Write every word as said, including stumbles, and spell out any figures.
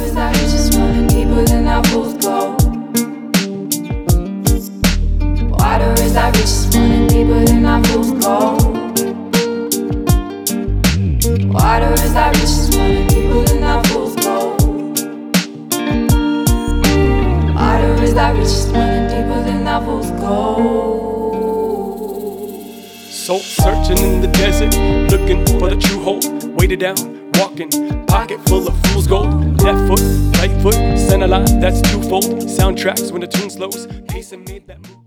is that richest running deeper than that fool's gold? Water is that richest running deeper than that fool's gold? Water is that richest running deeper than that fool's gold? Water is that richest running deeper than that fool's gold? Soul searching in the desert, looking for the true hope. Weighted down, walking, pocket full of fool's gold. Left foot, right foot, center line, that's twofold. Soundtracks when the tune slows, pacing made that move.